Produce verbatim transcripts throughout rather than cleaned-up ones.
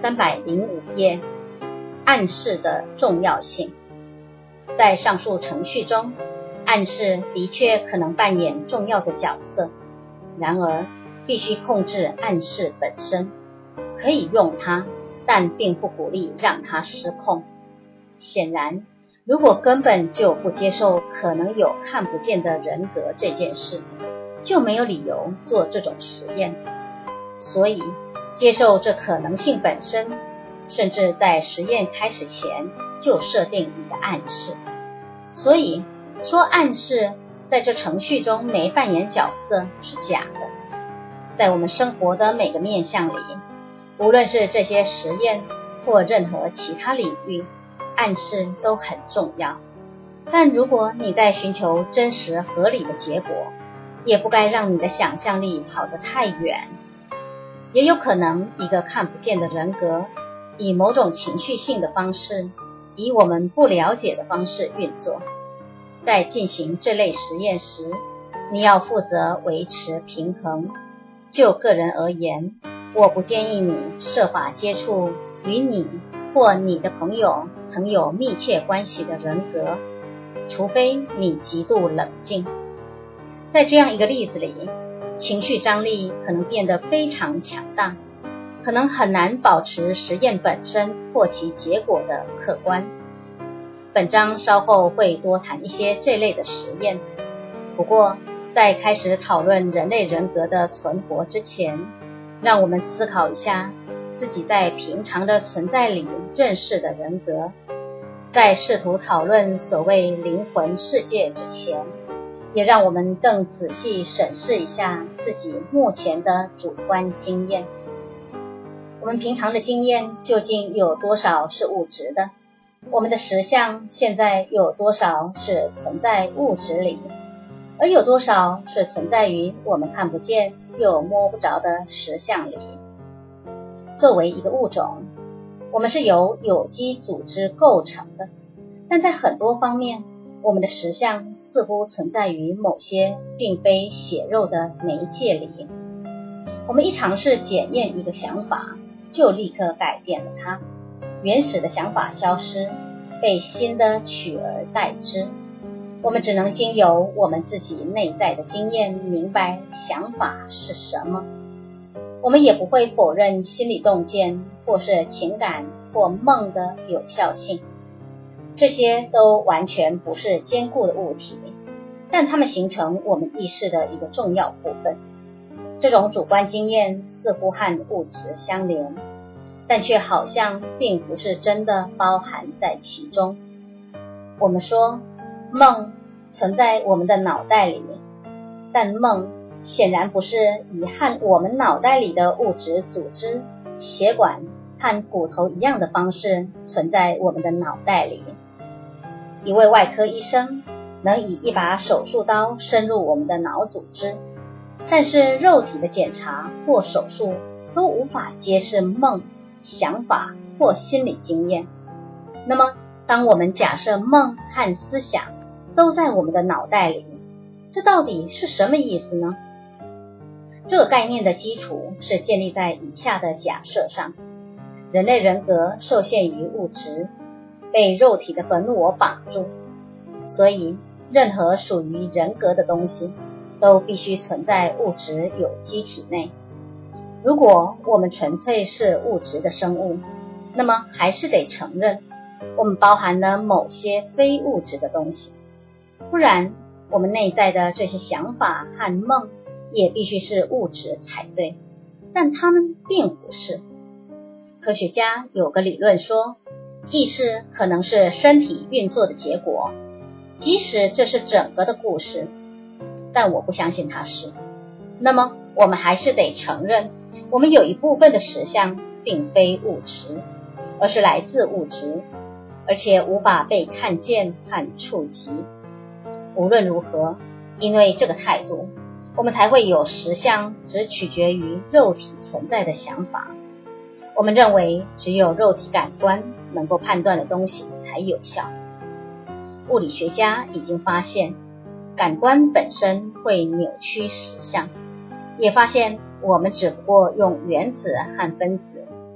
三百零五页，暗示的重要性。在上述程序中，暗示的确可能扮演重要的角色，然而必须控制暗示本身，可以用它，但并不鼓励让它失控。显然，如果根本就不接受可能有看不见的人格这件事，就没有理由做这种实验。所以，接受这可能性本身，甚至在实验开始前就设定一个暗示。所以，说暗示在这程序中没扮演角色是假的。在我们生活的每个面向里，无论是这些实验或任何其他领域，暗示都很重要。但如果你在寻求真实合理的结果，也不该让你的想象力跑得太远。也有可能一个看不见的人格，以某种情绪性的方式，以我们不了解的方式运作。在进行这类实验时，你要负责维持平衡。就个人而言，我不建议你设法接触与你或你的朋友曾有密切关系的人格，除非你极度冷静。在这样一个例子里，情绪张力可能变得非常强大，可能很难保持实验本身或其结果的客观。本章稍后会多谈一些这类的实验，不过在开始讨论人类人格的存活之前，让我们思考一下自己在平常的存在里认识的人格。在试图讨论所谓灵魂世界之前，也让我们更仔细审视一下自己目前的主观经验。我们平常的经验究竟有多少是物质的？我们的实相现在有多少是存在物质里，而有多少是存在于我们看不见又摸不着的实相里？作为一个物种，我们是由有机组织构成的，但在很多方面，我们的实相似乎存在于某些并非血肉的媒介里。我们一尝试检验一个想法，就立刻改变了它，原始的想法消失，被新的取而代之。我们只能经由我们自己内在的经验明白想法是什么。我们也不会否认心理洞见或是情感或梦的有效性，这些都完全不是坚固的物体，但它们形成我们意识的一个重要部分。这种主观经验似乎和物质相连，但却好像并不是真的包含在其中。我们说梦存在我们的脑袋里，但梦显然不是以和我们脑袋里的物质组织、血管和骨头一样的方式存在我们的脑袋里。一位外科医生能以一把手术刀深入我们的脑组织，但是肉体的检查或手术都无法揭示梦、想法或心理经验。那么，当我们假设梦和思想都在我们的脑袋里，这到底是什么意思呢？这个概念的基础是建立在以下的假设上：人类人格受限于物质，被肉体的本我绑住，所以任何属于人格的东西都必须存在物质有机体内。如果我们纯粹是物质的生物，那么还是得承认我们包含了某些非物质的东西，不然我们内在的这些想法和梦也必须是物质才对，但它们并不是。科学家有个理论说，意识可能是身体运作的结果，即使这是整个的故事，但我不相信它是。那么我们还是得承认，我们有一部分的实相并非物质，而是来自物质，而且无法被看见和触及。无论如何，因为这个态度，我们才会有实相只取决于肉体存在的想法。我们认为只有肉体感官能够判断的东西才有效。物理学家已经发现，感官本身会扭曲实相，也发现我们只不过用原子和分子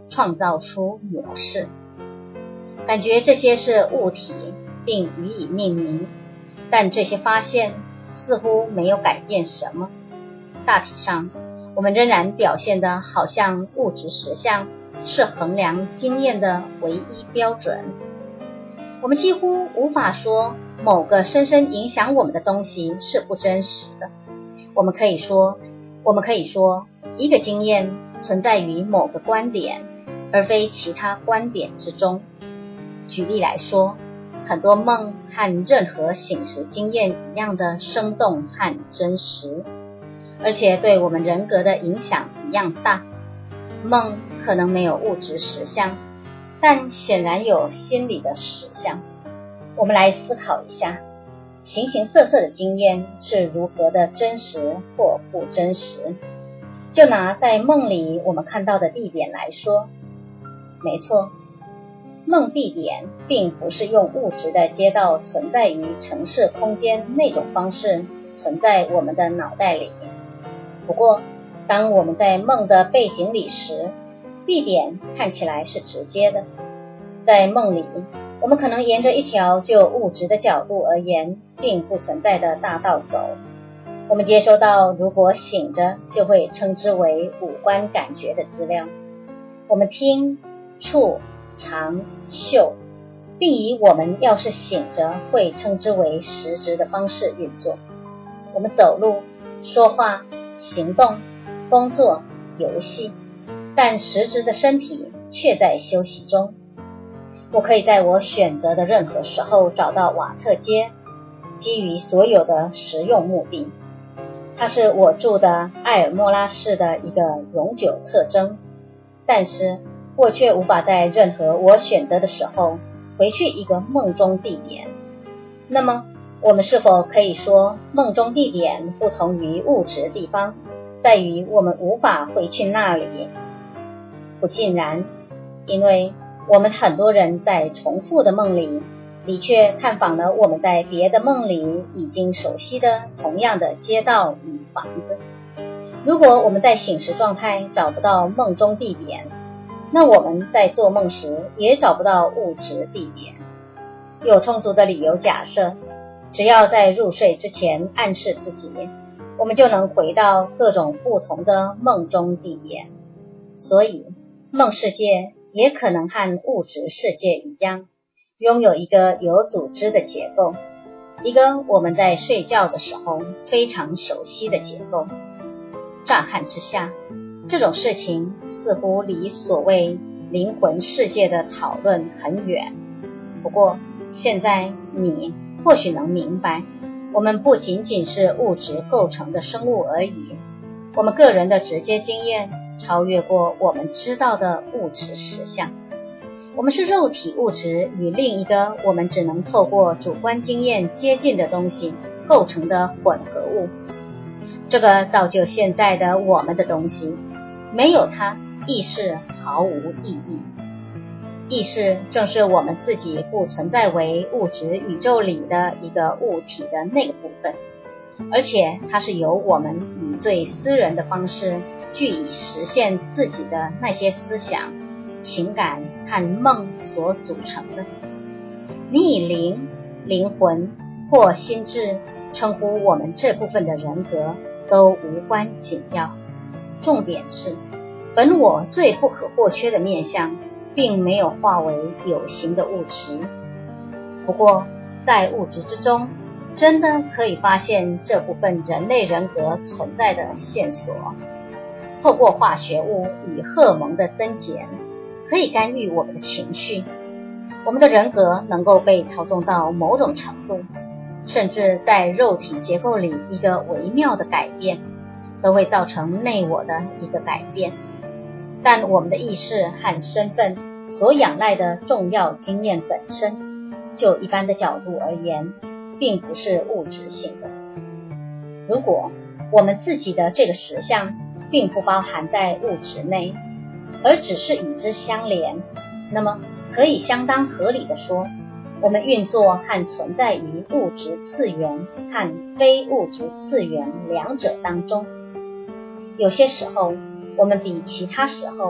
创造出模式。感觉这些是物体，并予以命名，但这些发现似乎没有改变什么。大体上，我们仍然表现得好像物质实相是衡量经验的唯一标准。我们几乎无法说某个深深影响我们的东西是不真实的。我们可以说，我们可以说，一个经验存在于某个观点，而非其他观点之中。举例来说，很多梦和任何醒时经验一样的生动和真实，而且对我们人格的影响一样大。梦可能没有物质实相，但显然有心理的实相。我们来思考一下，形形色色的经验是如何的真实或不真实。就拿在梦里我们看到的地点来说，没错，梦地点并不是用物质的街道存在于城市空间那种方式存在我们的脑袋里。不过，当我们在梦的背景里时，地点看起来是直接的。在梦里，我们可能沿着一条就物质的角度而言并不存在的大道走。我们接收到如果醒着就会称之为五官感觉的资料。我们听、触、尝、嗅，并以我们要是醒着会称之为实质的方式运作。我们走路、说话、行动、工作、游戏，但实质的身体却在休息中。我可以在我选择的任何时候找到瓦特街，基于所有的实用目的。它是我住的埃尔莫拉市的一个永久特征，但是我却无法在任何我选择的时候回去一个梦中地点。那么，我们是否可以说梦中地点不同于物质地方，在于我们无法回去那里？不尽然，因为我们很多人在重复的梦里的确探访了我们在别的梦里已经熟悉的同样的街道与房子。如果我们在醒时状态找不到梦中地点，那我们在做梦时也找不到物质地点。有充足的理由假设，只要在入睡之前暗示自己，我们就能回到各种不同的梦中地点。所以，梦世界也可能和物质世界一样，拥有一个有组织的结构，一个我们在睡觉的时候非常熟悉的结构。乍看之下，这种事情似乎离所谓灵魂世界的讨论很远。不过，现在你或许能明白，我们不仅仅是物质构成的生物而已，我们个人的直接经验超越过我们知道的物质实相。我们是肉体物质与另一个我们只能透过主观经验接近的东西构成的混合物。这个造就现在的我们的东西，没有它，意识毫无意义。意识正是我们自己不存在为物质宇宙里的一个物体的那个部分，而且它是由我们以最私人的方式据以实现自己的那些思想、情感和梦所组成的。你以灵、灵魂或心智称呼我们这部分的人格都无关紧要。重点是，本我最不可或缺的面向并没有化为有形的物质。不过，在物质之中，真的可以发现这部分人类人格存在的线索。透过化学物与荷尔蒙的增减，可以干预我们的情绪。我们的人格能够被操纵到某种程度，甚至在肉体结构里一个微妙的改变，都会造成内我的一个改变。但我们的意识和身份所仰赖的重要经验本身，就一般的角度而言，并不是物质性的。如果我们自己的这个实相并不包含在物质内，而只是与之相连，那么可以相当合理的说，我们运作和存在于物质次元和非物质次元两者当中。有些时候，我们比其他时候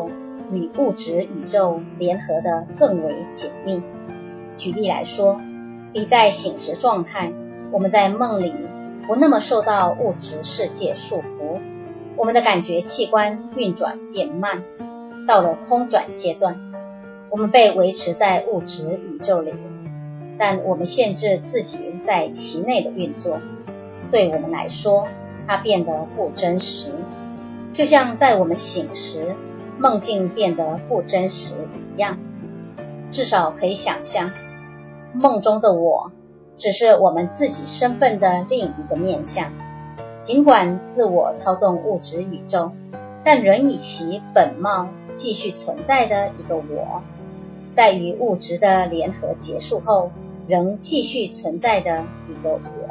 与物质宇宙联合得更为紧密。举例来说，比在醒时状态，我们在梦里不那么受到物质世界束缚，我们的感觉器官运转变慢，到了空转阶段，我们被维持在物质宇宙里，但我们限制自己在其内的运作，对我们来说，它变得不真实，就像在我们醒时，梦境变得不真实一样。至少可以想象，梦中的我只是我们自己身份的另一个面向，尽管自我操纵物质宇宙，但仍以其本貌继续存在的一个我，在与物质的联合结束后仍继续存在的一个我。